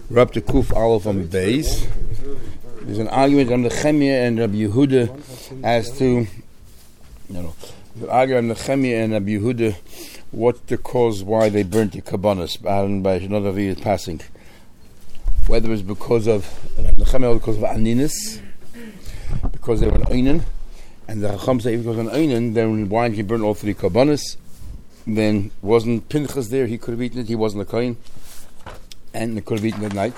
We're up to Kuf Aleph on Beis. There's an argument on the Chemia and Rabbi Yehuda as to, there's an argument on the Chemia and Rabbi Yehuda what the cause why they burnt the Kabbanas by another year passing. Whether it's because of the Chemia or because of Aninus, because they were an Einen, and the Chacham say if it was an Einen, then why did he burn all three Kabbanas? Then wasn't Pinchas there? He could have eaten it. He wasn't a Kohen. And they could have eaten at night,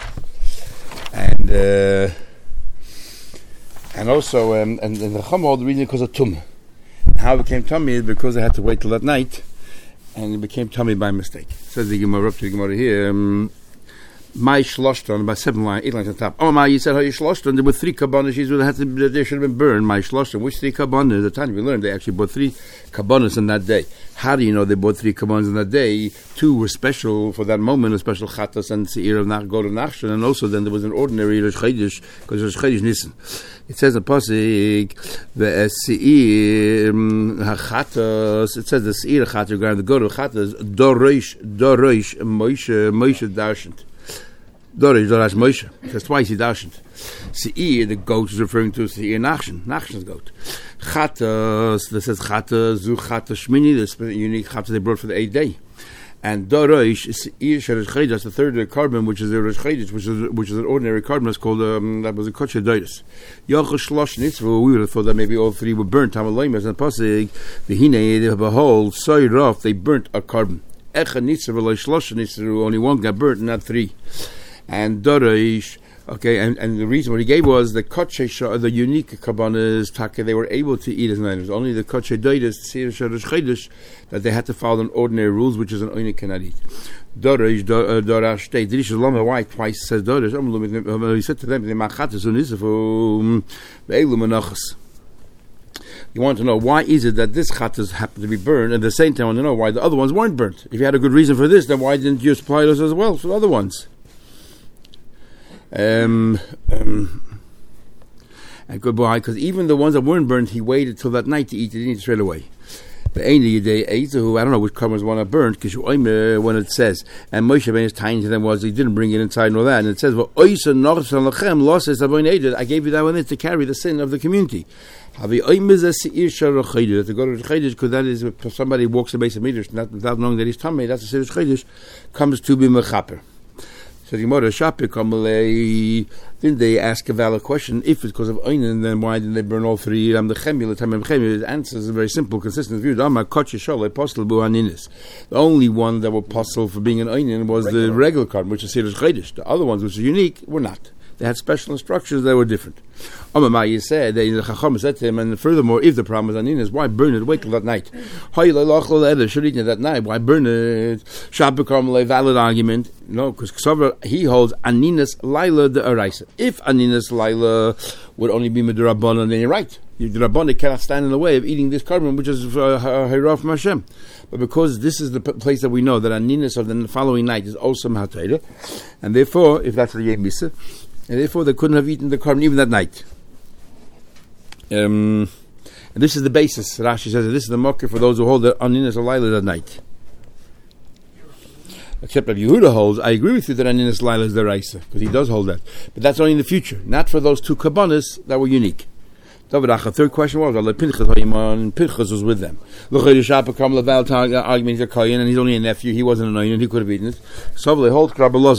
and also and the Chacham hold the reason because of Tum. How it became tummy is because they had to wait till that night, and it became tummy by mistake. Says the Gemara up to the Gemara here. My shloshton by 7 lines, 8 lines on top. Oh my, you said how you shloshton. There were 3 kabbanas. They should have been burned. My shloshton. Which 3 kabbanas? At the time we learned they actually bought 3 kabbanas in that day. How do you know they bought 3 kabbanas in that day? 2 were special for that moment, a special chatas and seir of go to nachshon, and also then there was an ordinary Rosh Chodesh because Rosh Chodesh Nisan. It says in pasuk the seir hachatas. It says the seir chatas regarding the go to chatas dorosh Moshe darshant. Dorash Moshe. That's twice he dashed. Seir, the goat is referring to Seir Nachshon. Nachshon's goat. Chatas, this says Chatas, Zu Chatas Shmini, this unique Chatas they brought for the 8th day. And Dorash, Seir Sheresh Chodesh, that's the 3rd carbon, which is the Rosh Chodesh, which is an ordinary carbon. It's called, that was a Kodesh Doiris. Yochel Shlosh Nitzvah, we would have thought that maybe all 3 were burnt. Tamaloimas and Pasig, the Hine, the behold, Soyraf, they burnt a carbon. Echa Nitzvah, Shlosh Nitzvah, only 1 got burnt, not 3. And Dorish, okay, and the reason what he gave was the Kodesh, the unique kabbanas, they were able to eat as night. It was only the Kodesh Doiris, Seir Sheresh Chodesh, that they had to follow the ordinary rules, which is an Oine cannot eat. Dorish, Dorash, State. Dirish Lama, why twice says Dorish? He said to them, you want to know why is it that this chatas happened to be burned, and at the same time you want to know why the other ones weren't burnt. If you had a good reason for this, then why didn't you supply those as well for the other ones? And goodbye, because even the ones that weren't burnt, he waited till that night to eat. He didn't eat straight away. The end of the day, I don't know which carbons one are burnt, because when it says, and Moshe Rabbeinu's tiny to them was he didn't bring it inside and all that, and it says, well, I gave you that one to carry the sin of the community. To go to Chodesh, because that is if somebody walks the base of meters without knowing that he's tummy, that's the Chodesh, comes to be mechaper. So the Gemara Shapik didn't they ask a valid question? If it's because of Einen, then why didn't they burn all 3? The Chemia, the answer is a very simple, consistent view. The only one that were possible for being an Einen was the regular carbon, which is Seir Chodesh. The other ones, which are unique, were not. They had special instructions that were different. You said, the Chacham said to him, and furthermore, if the problem was Aninus, why burn it? Wait till that night. Should eat it that night. Why burn it? Shabbat valid argument. No, because he holds Aninus Laila the Araisa. If Aninus Laila would only be Medrabban, then you're right. The Rabban cannot stand in the way of eating this carbon, which is Hirah from Hashem. But because this is the place that we know that Aninus of the following night is also Mahatayra, and therefore, if that's the Yemisa, and therefore they couldn't have eaten the carbon even that night. And this is the basis. Rashi says that this is the mocker for those who hold the Aninus Laila that night. Except that Yehuda holds, I agree with you that Aninus Laila is the Raisa, because he does hold that. But that's only in the future, not for those 2 kabbanas that were unique. The third question was, Pinchas was with them. Argument he's a Kohen and he's only a nephew, he wasn't an Oinen, he could have eaten it. So they hold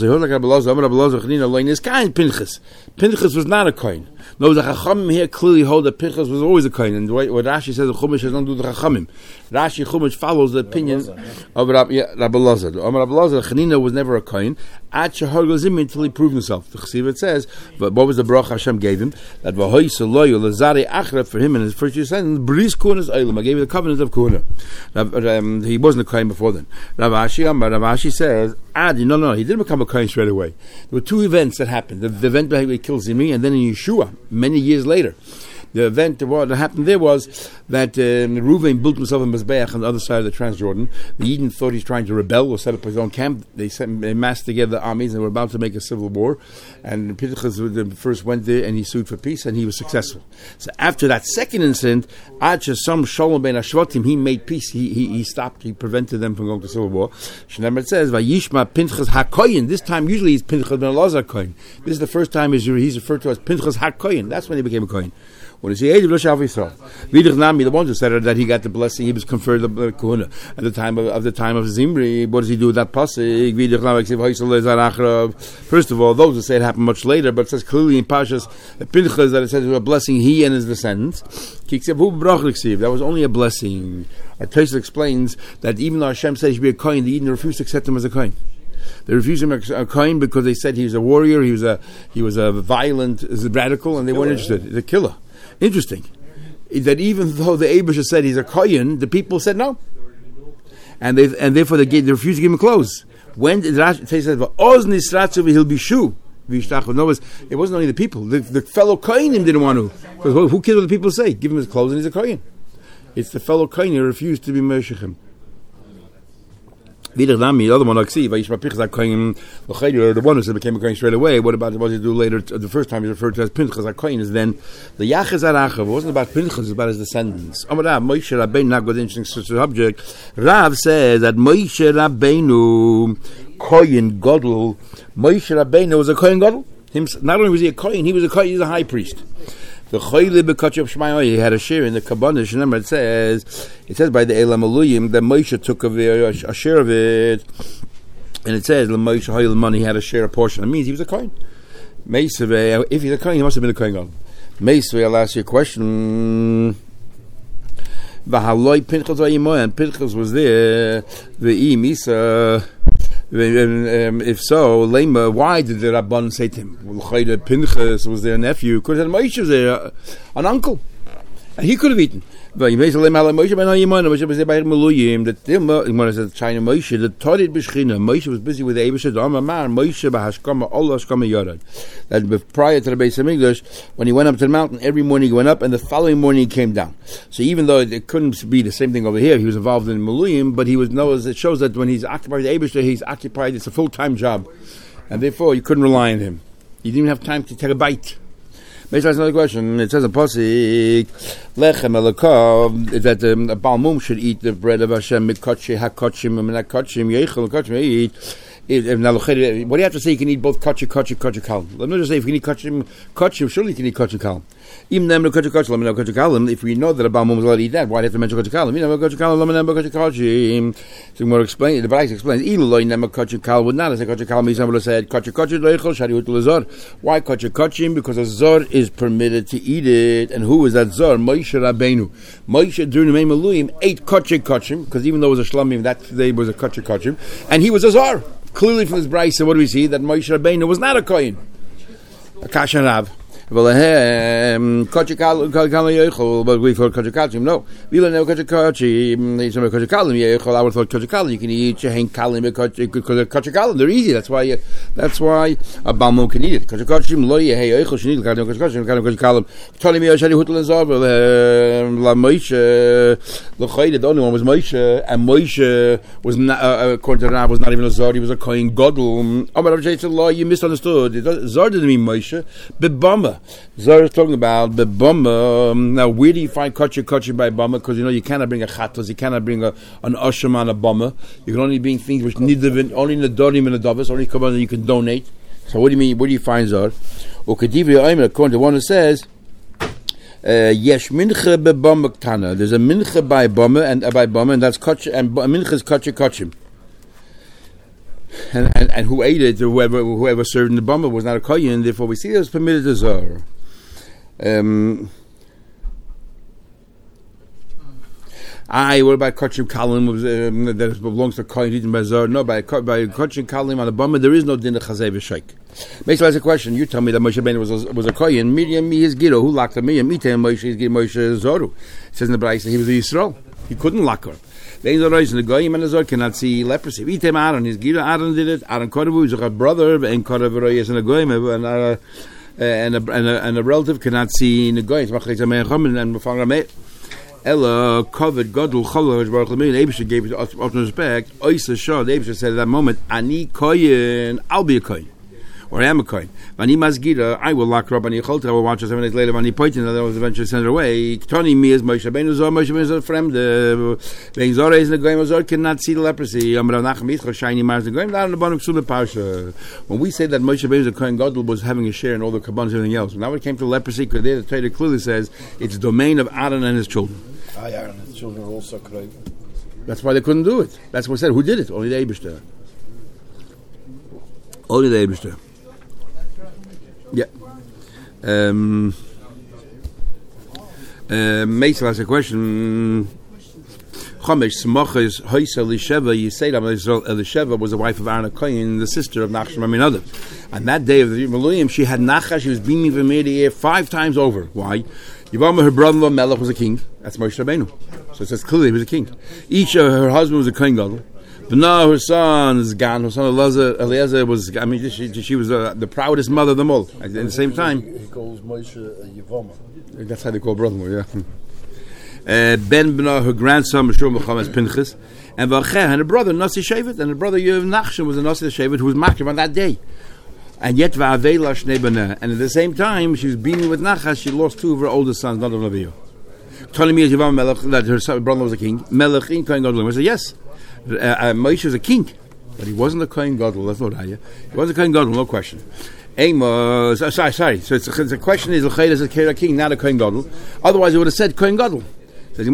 Pinchas was not a Kohen. No, the Chachamim here clearly hold that Pinchas was always a Kohen. And what Rashi says, the Chumash has nothing to do with the Chachamim. Rashi Chumash follows the opinion of Rabbi Elazar. Rabbi Elazar, Chanina was never a Kohen, until he proved himself. The Chesiv says, but what was the bracha Hashem gave him? That for him in his first year sentence, Bris Kunas Eilim. I gave you the covenant of Kuna. He wasn't a Kohen before then. Rav Ashi says, no, he didn't become a Kohen straight away. There were 2 events that happened. The event where he killed Zimri, and then in Yeshua, many years later. The event, what happened there was that Reuven built himself a Mizbeach on the other side of the Transjordan. The Eden thought he's trying to rebel or set up his own camp. They massed together armies and were about to make a civil war. And Pinchas first went there and he sued for peace and he was successful. So after that second incident, Some Shalom ben Ashvatim, he made peace. He stopped. He prevented them from going to civil war. It says, Vayishma Pinchas HaKoyin. This time, usually he's Pinchas ben Elazar Koyin. This is the first time he's referred to as Pinchas HaKoyin. That's when he became a Koyin. When is he the one who said that he got the blessing, he was conferred the kahuna at the time of Zimri. What does he do with that pasuk? First of all, those who say it happened much later, but it says clearly in Pashas Pinchas that it says it was a blessing he and his descendants. That was only a blessing. Our Tosfos explains that even though Hashem said he should be a kohen, the Eden refused to accept him as a kohen. They refused him as a kohen because they said he was a warrior, he was a violent radical, and they weren't interested. He's a killer. Interesting that even though the Eibusha said he's a kohen, the people said no, and therefore they refused to give him clothes. When they said he'll be shu. It wasn't only the people; the fellow kohenim didn't want to. Because who cares what the people say? Give him his clothes and he's a kohen. It's the fellow kohen who refused to be meshechem. The other one, the one who became a kohen straight away. What about what he do later? The first time he's referred to as Pinchas HaKohen is then the Yachaz HaRachav. It wasn't about Pinchas; it was about his descendants. Moshe Rabbeinu, not good, interesting subject. Rav says that Moshe Rabbeinu Kohen Gadol. Moshe Rabbeinu was a Kohen Gadol. Not only was he a Kohen, he was a a high priest. The Choyle B'Katchav Shmaya, he had a share in the Kabbalah. Remember, it says by the Elam Aluyim that Moshe took a share of it, and it says Moshe Hoyle money he had a share, a portion. It means he was a Kohen. Meisvei, if he's a Kohen, he must have been a Kohen. Meisvei, I'll ask you a question. V'haloi Pinchas Vayimoy, and Pinchas was there. The Misa. If so, Lema, why did the Rabban say to him? Well, Pinchas was their nephew. Could have had Moshe was there, an uncle, and he could have eaten. But he made Moshe the Torid B'Shchina. Moshe was busy with the Eibush Moshe b'Hashkama Allah Hashkama Yorad. That prior to the Beis Hamikdash, when he went up to the mountain, every morning he went up, and the following morning he came down. So even though it couldn't be the same thing over here, he was involved in Maluyim, but it shows that when he's occupied with the Eibush, he's occupied. It's a full-time job, and therefore you couldn't rely on him. You didn't even have time to take a bite. Maybe that's another question. It says in Pasuk, Lechem Elokov, that a Baal Mum should eat the bread of Hashem, Mikotche, HaKotchim, Menakotchim, Yechel, Kotchim, eat. What do you have to say? You can eat both kotche kalam. Let me just say, if you can eat kotche, surely you can eat kotche kalam. Even them kotche kalam. If we know that a Baal Mum is allowed to eat that, why do you have to mention kotche kalam? You know kotche kalam. Let me know kotche kalam. So more explain. The Braisa explains. Iloloi nema kotche kalam would not say kotche kalam. Somebody would have said kotche loichol shari utul zor. Why kotche? Because a zor is permitted to eat it. And who is that zor? Moshe Rabbeinu. Moshe during the Mei Maluyim ate kotche because even though it was a shlamim, that day was a kotche, and he was a zor. Clearly from this Braisa, what do we see? That Moshe Rabbeinu was not a Kohen. A Kashan Rav. But we thought no. We don't know I would thought you can eat Shehen Kalim because of Kalim. They're easy. That's why a Balmo can eat it. The only one was Moshe, and Moshe was not, according to Rav, was not even a Zor. He was a Kohen Gadol. You misunderstood. Zor didn't mean Moshe. Bebama. Zor is talking about the Bama. Now, where do you find kotche by Bama? Because you cannot bring a chatos, you cannot bring an asham on a Bama. You can only bring things which need only in the dorim and the davos, only come on that you can donate. So, what do you mean? Where do you find Zor? According to one who says, Yesh mincha bebama ktana. There's a mincha by Bama and that's kotche, and mincha is kotche. And who ate it, whoever served in the Bama was not a kohen. Therefore, we see it was permitted to Zor. What about Kotchim Kalim that belongs to kohen eaten by Zor? No, by Kotchim Kalim on the Bama, there is no din of Chazay v'Shaik. Basically, that's a question. You tell me that Moshe Rabbeinu was a kohen. Miriam his giro. Who locked him? Miriam Moshe his giro. Moshe Zoru. It says in the Braisa he was a Yisrael. He couldn't lock her. The Goyim and the Zor cannot see leprosy. Aaron, his Gira Aaron did it. Aaron Kodevu is a brother, and Kodevu is in a Goyim, and and a relative cannot see in the goy. Ella covered Gadol Chalaj Baruch Lemin. The Eibusher gave it utmost respect. Oisa Shah, the Eibusher said at that moment, Ani Koyin, I'll be a Koyin. Or I am a Koyin. Vani Masgira, I will lock her up. Ani Cholta, I will watch her 7 days later. Vani Poitin, I will eventually send her away. Tony me as Moshe Rabbeinu Zor, Moshe Rabbeinu Zor, Fremde. Vein Zor is in the Goyim, Zor cannot see the leprosy. Amar Nachem Yitzchak, Shiny Mars, the Goyim, down in the bottom of Ksula Parsha. When we say that Moshe Rabbeinu the Koyin Gadol was having a share in all the Kabbalah and everything else, now when it came to leprosy, because there the Torah clearly says it's domain of Aaron and his children. Aaron and his children were also crazy. That's why they couldn't do it. That's what I said. Who did it? Only the Eibusher. Only the Eibusher. Yeah. Meisel has a question. Chomesh Smoches Hoysa Elisheva. You say that Elisheva was the wife of Aaron HaKoyin, the sister of Nachshon Aminadav. And that day of the Millennium, she had Nachash. She was beaming from ear to ear 5 times over. Why? Yavama, her brother-in-law Melech was a king. That's Moshe Rabbeinu. So it says clearly he was a king. Each her husband was a Kohen Gadol. B'na, her son is Gan. Her son Eliezer was. I mean, she was the proudest mother of them all. At the same time, he calls Moshe Yavama. That's how they call brother-in-law. Yeah. Ben B'na, her grandson Meshur Mechames Pinchas, and Valcheh, and her brother Nasi Shevet, and her brother Yev Nachshon was a Nasi Shevet who was makriv on that day. And yet, and at the same time, she was beaming with Nachash. She lost 2 of her oldest sons, not of Naviyo. Telling me that her brother was a king. Melech in Kohen Gadol. I said yes. Moshe was a king, but he wasn't a Kohen Gadol. That's not Raya. He was a Kohen Gadol, no question. Sorry. So the question is, is a king, not a Kohen Gadol. Otherwise, it would have said Kohen Gadol. So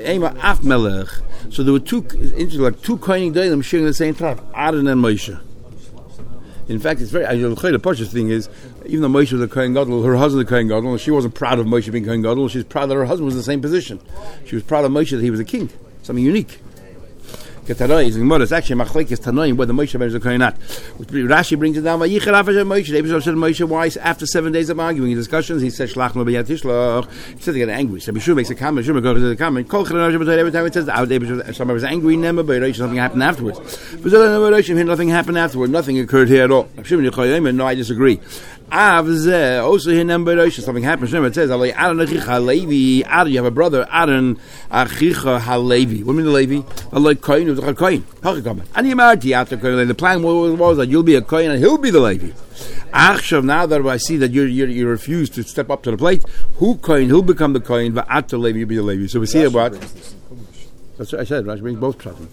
there were 2 Kohen Gadolim sharing the same tribe, Aaron and Moshe. In fact, it's very. The Pashas thing is, even though Moshe was a Kohen Gadol, her husband was a Kohen Gadol, she wasn't proud of Moshe being Kohen Gadol. She's proud that her husband was in the same position. She was proud of Moshe that he was a king, something unique. It's actually machlekes tanoim whether Moshe was a Kohen or not. Rashi brings it down. Vayichar Afashem Moshe. The Eibusher said Moshe, why after 7 days of arguing and discussions, he said Shlach lo b'yad tishlach. He said they got angry. So Bishur makes a comment. Bishur goes to the comment. Every time it says the Eibusher, somebody was angry. Never, but something happened afterwards. But nothing happened afterwards. Nothing occurred here at all. No, I disagree. Also here number something happens. Remember it says Aaron Achicha Levi. Aaron, you have a brother Aaron Achicha Halevi. What do you mean the Levi? Like Kohen was a Kohen. The plan was that you'll be a Kohen and he'll be the Levi. Now that I see that you refuse to step up to the plate, who Kohen? He'll become the Kohen. Va'at Levi, you'll be the Levi. So we see about. That's what I said. Rashi brings both psatim.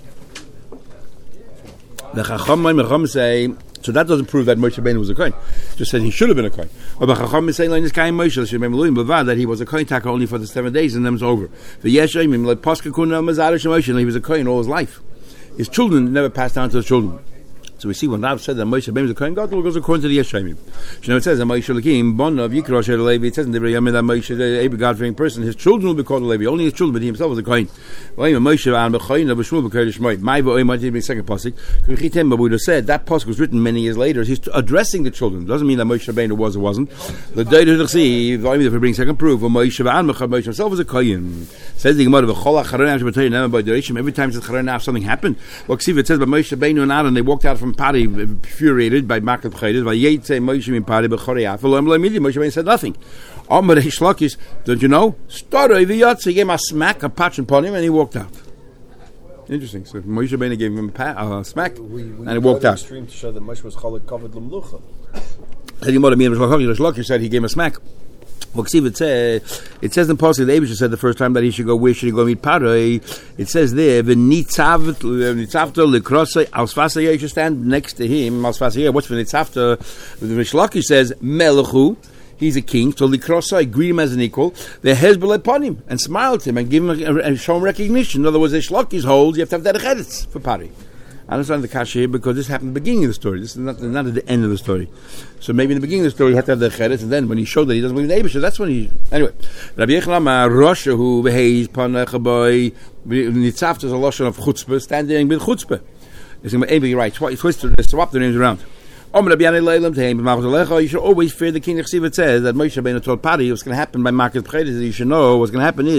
The Chacham say. So that doesn't prove that Moshe Rabbeinu was a Kohen. Just said he should have been a Kohen. But Chacham is saying like this guy Moshe that he was a Kohen taka only for the 7 days and then it's over. The Yeshayim like Pascha Kuna Mazarish Moshe, and he was a Kohen all his life. His children never passed down to his children. So we see when Rav said that Moshe Rabbeinu was a Kohen Gadol, goes according to the Yeshayim. You know it says that Moshe Lakim Bon of Yikra Asher Levi. It says in the Yom that Moshe a God-fearing person, his children will be called Levi. Only his children, but he himself was a Kohen. Moshe and Bechoyin of Shmuel B'Kodesh Shmoy. My boy might be second pasuk. But we would have said that pasuk was written many years later. He's addressing the children. Doesn't mean that Moshe Rabbeinu was or wasn't. The day to see if we bring second proof, Moshe himself was a Kohen. Says the Gemara of every time it says Charon something happened. Well, see if it says by Moshe Rabbeinu and Aaron, they walked out from Pari infuriated by Makat B'Chaydes. Vayetze Moshe min Pari b'Chorei Afel. Moshe Rabbeinu said nothing. Amar Reish Lakish, don't you know? Started V'yatze, gave him a smack, a patch upon him, and he walked out. Interesting. So Moshe Rabbeinu gave him a smack, and he walked out. To show that Moshe was covered l'mlucha. Reish Lakish said he gave him a smack. Well, see, it says in Pasuk, the Eibusher said the first time that he should go, where should he go meet Paroi? It says there, V'nitzavto l'krosei al-sfasei, you should stand next to him, al-sfasei. What's v'nitzavto? Reish Lakish says, Melechu, he's a king, so l'krosei, greet him as an equal, the hezbollah upon him, and smile at him, and give him and show him recognition. In other words, Reish Lakish holds, you have to have that cheretz for Paroi. I understand the kasha here because this happened at the beginning of the story. This is not at the end of the story. So maybe in the beginning of the story he had to have the cheretz, and then when he showed that he doesn't believe in the Eibusher, that's when he. Anyway, Rabbi Yechlam Rosha who behaves panachaboy nitzavta is a loshon of chutzpah, standing with chutzpah. It's going to be right. Twist swap the names around. You should always fear the king. It says that Moshe Rabbeinu told Pari what's going to happen by Marcus Pchedes. You should know what's going to happen is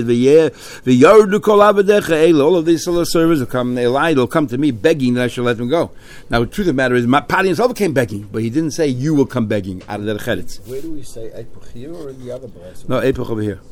all of these servants will come. They'll come to me begging that I should let them go. Now, the truth of the matter is, Pari himself came begging, but he didn't say you will come begging out of the Cheretz. Where do we say Eipach here or in the other place? No, Eipach over here.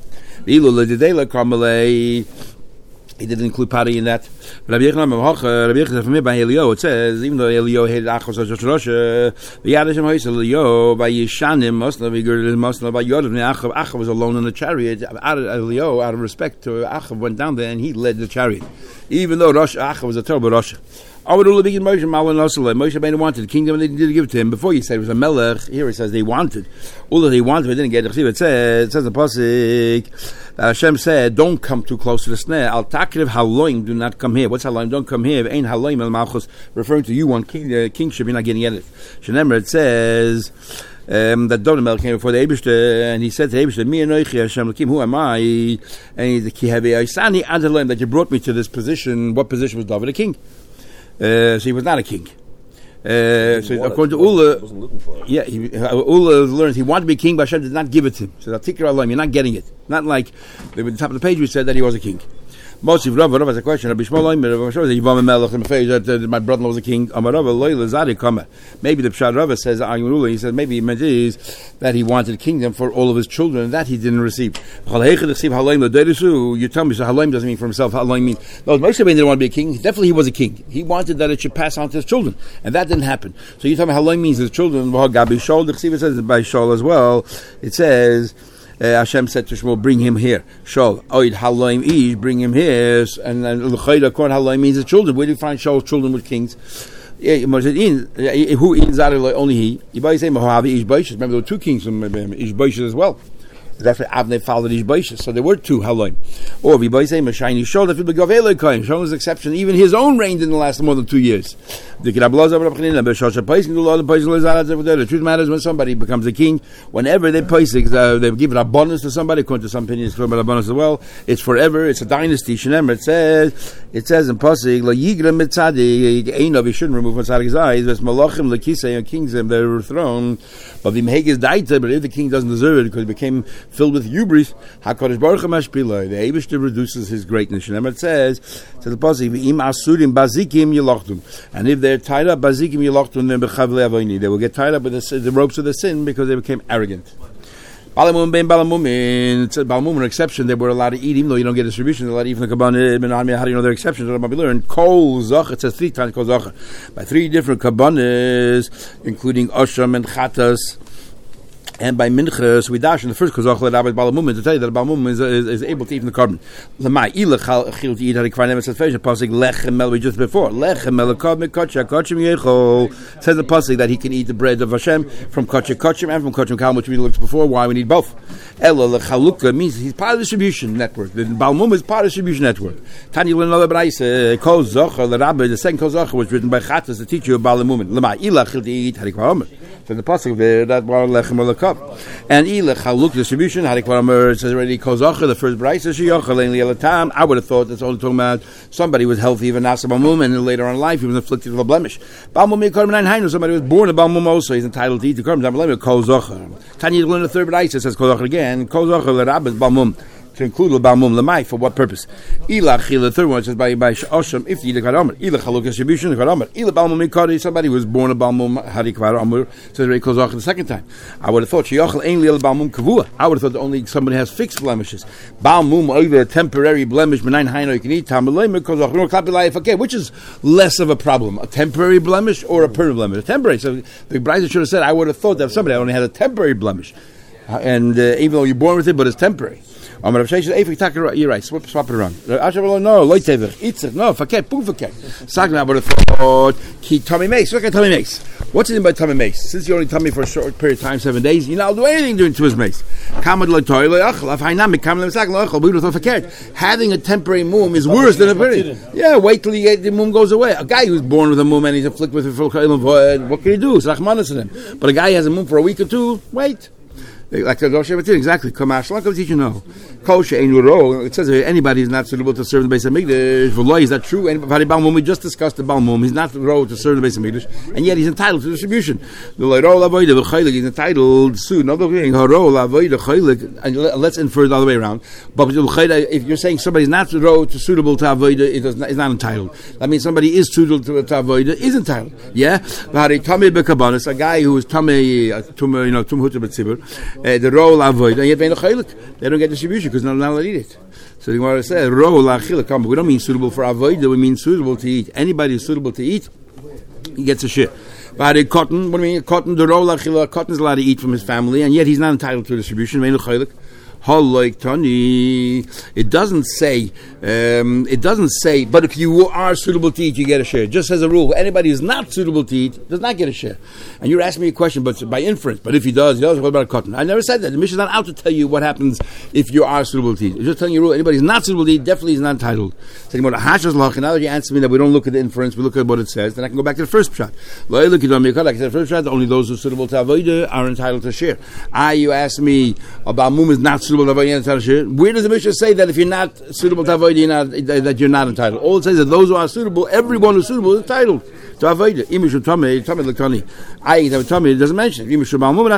He didn't include Pari in that. Rabbi Yechon from me by Elio. It says even though Elio hated Achos Rosh Hashanah, the Yadashim Hoyis Elio by Yishanim Mosna Vigurd Mosna by Yodav. Achav was alone in the chariot. Elio, out of respect to Achav, went down there and he led the chariot, even though Achav was a terrible Rosh. Moshe Rabbeinu wanted the kingdom and they didn't give it to him. Before you said it was a melech, here it says they wanted. All that they wanted, but didn't get it. It says the pasuk that Hashem said, "Don't come too close to the snare." Al takriv haloim, do not come here. What's haloim? Don't come here. Ain't haloim el malchus, referring to you on kingship. You're not getting at it. Shenemar, it says that Donamel came before the Eibishter, and he said to the Eibishter, "Mi anochi Hashem Lakim, who am I?" And he said, that you brought me to this position. What position was David a king? So he was not a king. So according to Ula, Ula learns he wanted to be king, but Hashem did not give it to him. So you're not getting it. Not like at the top of the page we said that he was a king. Moshe Rav has a question. Rabbi Shmuel that my brother was a king. Maybe the Pshat Rav says he said maybe it meant is that he wanted a kingdom for all of his children and that he didn't receive. You tell me so halaim doesn't mean for himself. Halaim means no. Moshe didn't want to be a king. Definitely he was a king. He wanted that it should pass on to his children, and that didn't happen. So you tell me halaim means his children. It says by Shaul as well. It says. Hashem said to Shmuel, bring him here. Shaul, oid halaim ish, bring him here. And l'chayda, according halaim means the children. Where do you find Shaul's children with kings? Who in Zadai only he? Remember there were two kings from Ish Boishes as well. That's why Avnei followed Ish Boishes. So there were two halaim. Or Shaul was an exception. Even his own reign didn't last more than 2 years. The truth matters when somebody becomes a king, whenever they they give an abundance to somebody, according to some opinions, it's about abundance as well. It's forever. It's a dynasty. It says in Pasuk, he shouldn't remove one side of his eyes. There's malachim lekisei and kings that were thrown. But if the king doesn't deserve it because he became filled with hubris, HaKadosh Baruch Hu mashpilai, the Eibishter reduces his greatness. It says to the Pasuk, and if they're tied up, they will get tied up with the ropes of the sin because they became arrogant. Balamumin ben Balamumin. It's a Balamumin exception. They were allowed to eat, even though you don't get distribution. They're allowed to eat from the Kabbalah. How do you know their exceptions? What we learned? Kol Zach. It says 3 times Kol Zach by 3 different Kabbalas, including Osham and Chatas. And by Minchas, we dash in the first Kozach let Rabbi Balamumin to tell you that Balamumin is able to eat from the carbon. Lamai ilach chil to eat had a kvayim. It says pasuk lechem mel we just before lechem mel kod mekotcha kotchim yechol. Says the pasuk that he can eat the bread of Hashem from kotcha kotchim and from kotchim kal, which we looked before. Why we need both? Ela lechalukah means he's part of the distribution network. The Balamumin is part of the distribution network. Tani learn another brayse Kozach the Rabbi the second Kozach was written by Chatas the teacher of Balamumin. Lamai ilach chil to eat had a kvayim. So the pasuk there that one lechem mel kod. And ilach haluk distribution. It says already kozacha the first brayse sheyachal. I would have thought that's only talking about somebody was healthy even nasa balmum, and then later on in life he was afflicted with a blemish. Balmum yikarim nine hainu. Somebody was born a balmum also. He's entitled to eat the karim. Kozacha. Tanya learn the third brayse. It says kozacha again. Kozacha l'rabbis balmum. To include the balmum lemai for what purpose? Ilach the third one says by osham if you karamar ilach haluk distribution karamar ilach balmum ikari somebody was born a balmum hari karamar says very kozach the second time. I would have thought sheyachal ain't little balmum kavua. I would have thought only somebody has fixed blemishes. Balmum over a temporary blemish benign haino you can eat tamalay kozach no kapilayif. Okay, which is less of a problem, a temporary blemish or a permanent blemish? A temporary. So the bride should have said I would have thought that if somebody only had a temporary blemish, and even though you're born with it, but it's temporary. You're right. Swap it around. No, no, forget. Boom, forget. Sagna, I would have thought. Tummy makes. Look at tummy makes. What's it in by tummy makes? Since you only tummy for a short period of time, 7 days, you now do anything doing to his mace. Having a temporary mum is worse than a period. Yeah, wait till the mum goes away. A guy who's born with a mum and he's afflicted with a what can he do? But a guy has a mum for a week or two. Wait. Like the Rosh Hashanah, exactly. Kamash, like I was teaching now. Kosher ain't ro. It says that anybody is not suitable to serve the Beis Hamikdash. For law, is that true? Anybody Balmum, we just discussed the Balmum. He's not ro to serve the Beis Hamikdash, and yet he's entitled to distribution. The ro lavoida v'chaylik, he's entitled to another thing. Haro lavoida chaylik, and let's infer it all the way around. But if you're saying somebody's not ro to suitable to avoida, is not entitled. That means somebody is suitable to avoida is entitled. Yeah, but a guy who is tamei, tumhuta b'tzibur. The roll avoid, and yet they don't get distribution because they're not allowed to eat it. So the Gemara says, roll achila. We don't mean suitable for avoid, we mean suitable to eat. Anybody who's suitable to eat, he gets a share. But a cotton, what do you mean? Cotton, the roll achila, cotton is allowed to eat from his family, and yet he's not entitled to distribution. It doesn't say, but if you are suitable to eat, you get a share. Just as a rule, anybody who's not suitable to eat does not get a share. And you're asking me a question, but by inference. But if he does, what about cotton? I never said that. The mission is not out to tell you what happens if you are suitable to eat. It's just telling you a rule. Anybody who's not suitable to eat definitely is not entitled. Saying about now that you answer me that we don't look at the inference, we look at what it says, then I can go back to the first shot. Like the first shot, only those who are suitable to avoid are entitled to share. You ask me about mum is not suitable to avoid. Where does the Mishnah say that if you're not suitable to avoid, that you're not entitled? All it says is that those who are suitable, everyone who's suitable is entitled to avoid it. It doesn't mention it.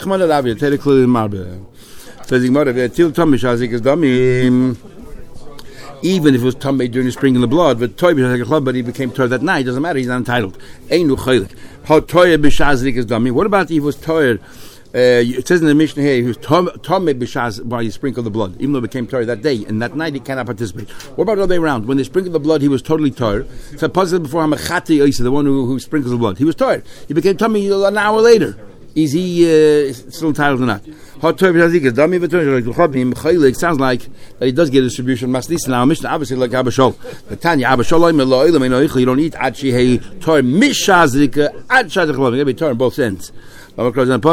Even if it was tamei during the spring in the blood, but he became toyer that night, doesn't matter, he's not entitled. What about if he was toyer? It says in the Mishnah here, he was tamei b'shaz while he sprinkled the blood, even though it became toyer that day, and that night he cannot participate. What about the other way around? When they sprinkled the blood, he was totally toyer. So positive before Hamachati Isa, the one who sprinkles the blood, he was toyer. He became tamei an hour later. Is he still entitled or not? It sounds like that he does get a distribution. Now, Mishnah obviously like Abba Shol. The Tanya Abba Shol, you don't eat ad shehei toyer mishazrika ad shadich chlov. You got to be toyer on both ends. The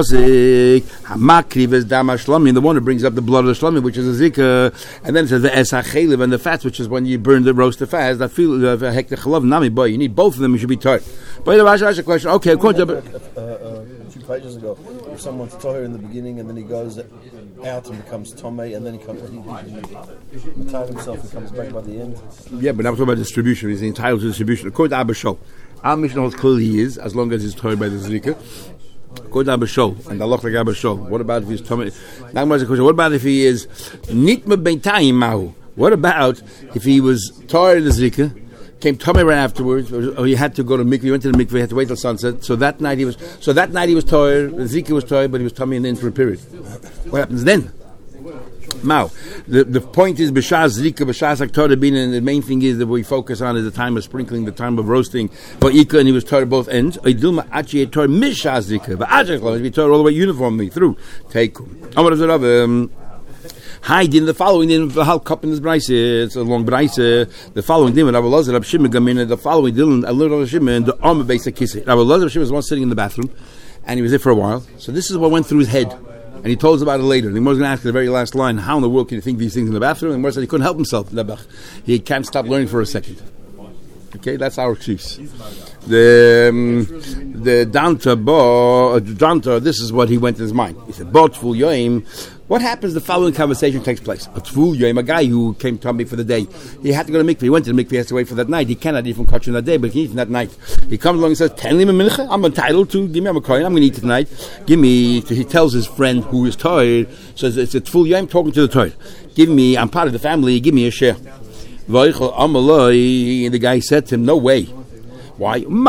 one who brings up the blood of the shlomim, which is a zika, and then it says the esachelev and the fats, which is when you burn the roast the fats. That feel hekta chalav nami boy. You need both of them. You should be tired. But the Rashi asked a question. Okay, according to 2 pages ago, if someone's toyer in the beginning and then he goes out and becomes tomei, and then he comes, he tired himself and comes back by the end. Yeah, but now we're talking about distribution. He's entitled to distribution. According to Abba Shol, our Mishnah holds clearly he is, as long as he's toyered by the zika. According to Abba Shol, and Allah like Abba Shol. What about if he's tomei? Now the question: what about if he is nitma beintayim mahu? What about if he was toyered in the zika? Came tummy right afterwards, or he had to go to mikveh. He went to the mikveh. He had to wait till sunset. So that night he was tired. Zika was tired, but he was tummy in the interim period. What happens then? Now, the point is b'shas zika, b'shas haktorah bin, and the main thing is that we focus on is the time of sprinkling, the time of roasting. But Ika, and he was tired both ends. Idilma achi torah mishas zika, but achakol be tired all the way uniformly through. Take. Hi, din the following din the whole cup in this brayse. It's a long brayse. The following din Rabbi Lazar Rab Shimon Gamina. The following din a little Rabbi Shimon the Amma basic kissing. Rabbi Lazar Shimon was once sitting in the bathroom, and he was there for a while. So this is what went through his head, and he told us about it later. And he was going to ask the very last line: how in the world can you think these things in the bathroom? And Moshe said he couldn't help himself. He can't stop learning for a second. Okay, that's our excuse. The Danta, this is what he went in his mind. He said, "Bot full yoim." What happens? The following conversation takes place. A tful yoim, a guy who came to me for the day. He had to go to mikveh. He went to the mikveh. He has to wait for that night. He cannot eat from kachur that day, but he eats that night. He comes along and says, "Ten lim mincha. I'm entitled to. Give me a coin. I'm going to eat tonight. Give me." He tells his friend who is tired. Says, "It's a tful yoim talking to the tired. Give me. I'm part of the family. Give me a share." And the guy said to him, "No way." Why? The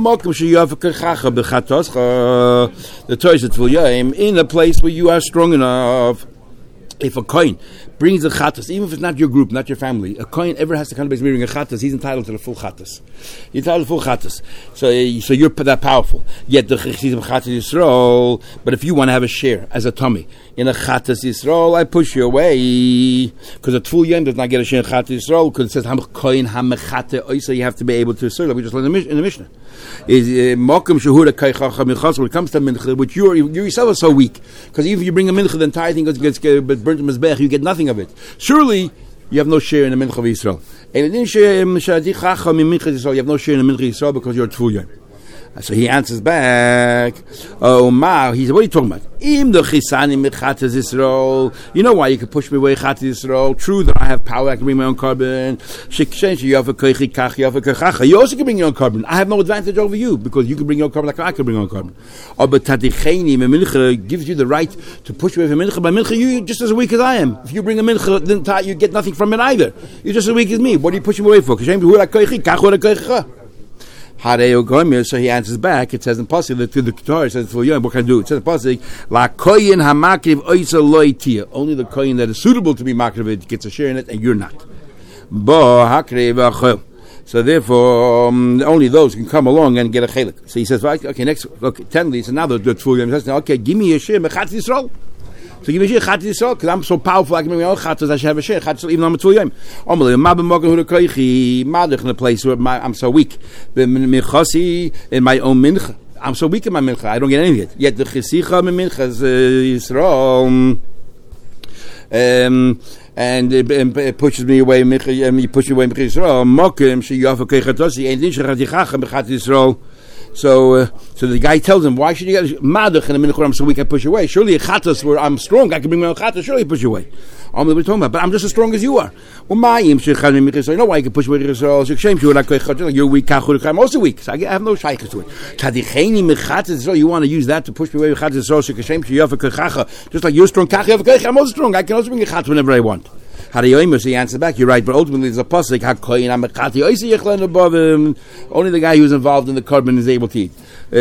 Torah said, in a place where you are strong enough. If a kohen brings a chattas, even if it's not your group, not your family, a kohen ever has to come to base bring a chattas, he's entitled to the full chattas. He's entitled to the full chattas. So you're that powerful. Yet the chesed of chattas Yisrael, but if you want to have a share as a tummy in a chattas Yisrael, I push you away because a tful yom does not get a share in chattas Yisrael because it says ham kohen ham mechate. So you have to be able to serve. Like we just learned in the Mishnah. Is mokum shehura kaychacha minchas when it comes to mincha, which you yourself are so weak because even if you bring a mincha, the entire thing gets burnt to mizbech, you get nothing of it. Surely you have no share in the mincha of Yisrael. You have no share in the mincha of Yisrael because you're a tful yom. So he answers back, oh ma, he said, what are you talking about? Im the chisani mechatas Yisrael. You know why you can push me away chatas Yisrael? True that I have power, I can bring my own carbon. You also can bring your own carbon. I have no advantage over you because you can bring your own carbon like I can bring my own carbon. But tadicheni mincha gives you the right to push away from mincha. By mincha, you're just as weak as I am. If you bring a mincha, then you get nothing from it either. You're just as weak as me. What are you pushing me away for? So he answers back. It says in Pasuk that to the Torah, it says, what can I do? It says in Pasuk, La koyin hamakriv oisa loitia. Only the koyin that is suitable to be makriv gets a share in it, and you're not. So therefore, only those can come along and get a chelik. So he says, okay, next, okay, 10, it's another Tful Yom. He says, okay, give me a share, Mechatz Yisrael. So give me a share, Chatz Yisrael, because I'm so powerful, I can make my own Chatz, I should have a share, Chatz Yisrael, even though I'm a Tful Yom. In a place where I'm so weak. In my own mincha. I'm so weak in my mincha, I don't get any of it. Yet the Chesicha mincha is Yisrael. And it pushes me away. He pushes me away. Yisrael. Mokim sheyafa keichatosi. Ein din shechatichacha bechat Yisrael. So the guy tells him, why should you get madach in a minute? I'm so weak, I push away. Surely a chatas where I'm strong, I can bring my own chatas. Surely push away. What we're talking about, but I'm just as strong as you are. You know why you can push away Yisrael? You're weak. I'm also weak. So I have no shaykhs to it. You want to use that to push me away? Just like you're strong, I'm also strong. I can also bring a chat whenever I want. He answers back, you're right, but ultimately there's a pasuk, only the guy who's involved in the carbon is able to eat.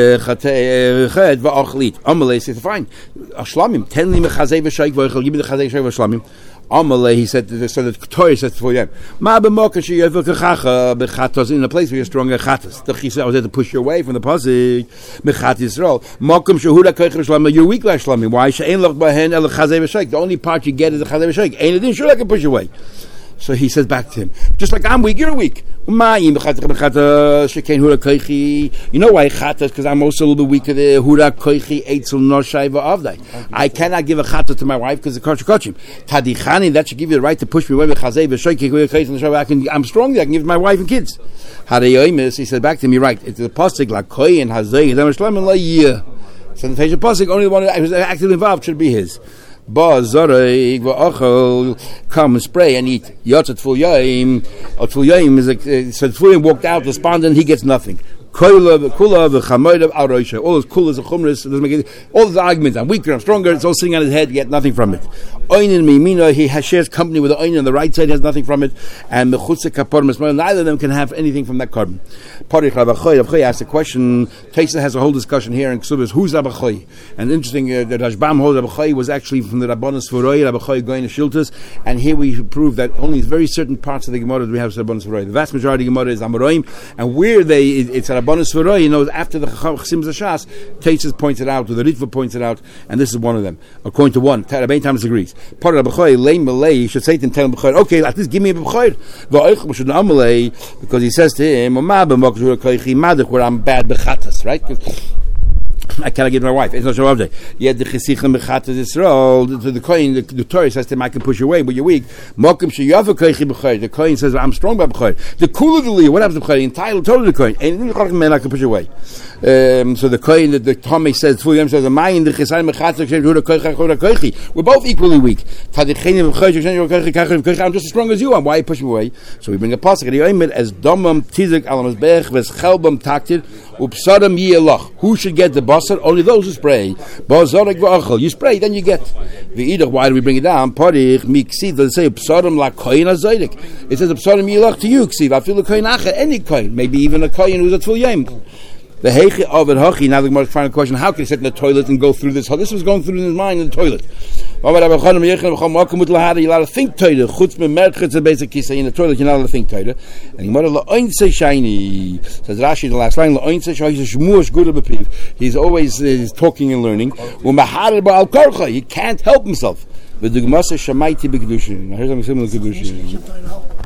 Amalei says, fine. Ashlamim, ten li mechazei v'shaik v'oichel, give me the chazei v'shaik v'shlamim. Amalei, he said, so the Torah says for them, ma b'moka she'yevel kechacha b'chatos, in a place where you're stronger chatas. The chisa was there to push you away from the pasuk, mechat Yisrael. Mokum shehuda koich v'shlamim, you're weak like shlamim. Why? She'ein loch b'hen el chazei v'shaik. The only part you get is the chazei v'shaik. Ain't it in? Sure I can push you away. So he says back to him, just like I'm weak, you're weak. You know why chata? Because I'm also a little bit weaker there. I cannot give a chata to my wife because the kachim. Tadichani, that should give you the right to push me away. I'm strong there, I can give it to my wife and kids. He said back to him, you're right. It's the pasuk like koyin hazay. So the pasuk, only the one who's actively involved should be his. Come and spray and eat. Yotzat Tful Yom. Tful Yom is so Tful Yom walked out despondent, he gets nothing. All those kulas and chumras, all those arguments, I'm weaker, I'm stronger, it's all sitting on his head, you get nothing from it. He shares company with the oin on the right side, has nothing from it, and neither of them can have anything from that carbon. Rav asked a question, Taisa has a whole discussion here in Ksubas, who's Rabbi Choy? And interesting, that Rashbam holds Rabbi Choy was actually from the Rabbanos V'roi, Rabbi Choy going to Shiltas, and here we prove that only very certain parts of the Gemara we have Rabbanos V'roi. The vast majority of the Gemara is Amoraim, and where it's a Rabbanos V'roi, after the Chasim Zashash, Taisus points it out, or the Ritva points it out, and this is one of them. According to one, Rabbi Thomas agrees. Part of Rabbi Choy, Lein Malay, you should say to him, tell him, okay, at least give me a B'choy. Because he says to him, where I'm bad B'chatas, right? I cannot give my wife. It's not so object. Yet the chesicha mechatas Yisrael, the kohen, the Torah says to him, I can push you away, but you're weak. Mokim sheyavu koichi b'choy. The kohen says, I'm strong by b'choy. The kula deli, what happens to b'choy? Entitled totally the kohen. And man, I can push you away. So the kohen, the Tomei says, Tful Yom says, "Mayin the chesed mechatas koichi." We're both equally weak. Tadicheni b'choy, I'm just as strong as you are. Why are you pushing me away? So we bring a pasuk at the Yoimid as domam tizik alam azbech v'schelbam taktir upsadam yelach. Who should get the basar? Only those who spray. You spray, then you get. Why do we bring it down? Parich miksiv. Does it say upsadam la koyin azaydik? It says upsadam yelach to you. Ksiv. I feel a koyin acher, any koyin, maybe even a koyin who's at full yom. The heichi of it hachi. Now the Gemara is trying to question: how can he sit in the toilet and go through this? This was going through in his mind in the toilet. You're allowed to think Torah. Chutz memerchetz a basic kisa in the toilet. You're not allowed to think Torah. And Gemara la'oinse shiny says Rashi in the last line la'oinse shiny is shmuash gura b'piv. He's always talking and learning. U'maharer ba'al karcha. He can't help himself. The Gemara says shamaiti b'kedushin. I heard something similar to kedushin.